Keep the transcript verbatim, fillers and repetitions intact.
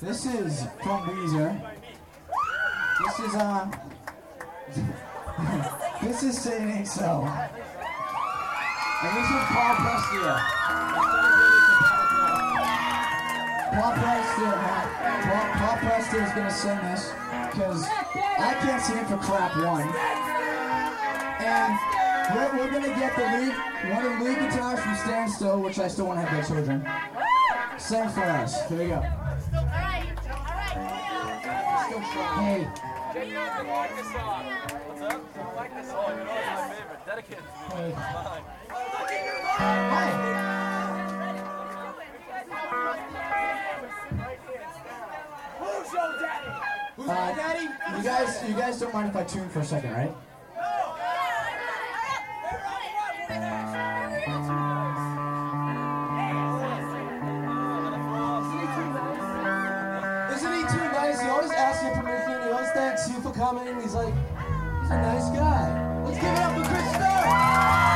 This is from Weezer. This is, uh... this is Say It Ain't So. And this is Paul Prestia. Paul Prestia, Paul, Paul Prestia is gonna sing this, because I can't sing for crap one. And we're, we're gonna get the lead, one of the lead guitars from Standstill, which I still want to have their children. Sing for us. Here we go. Hey. Jay, you don't like this song. What's up? I don't like this song. You know it's my favorite. Dedicated to me. Hey. Hi. Who's your daddy? Who's Uh, my daddy? you guys, you guys don't mind if I tune for a second, right? Isn't he too nice? He always asks you permission. He always thanks you for coming. He's like, he's a nice guy. Let's give it up for Chris Starr.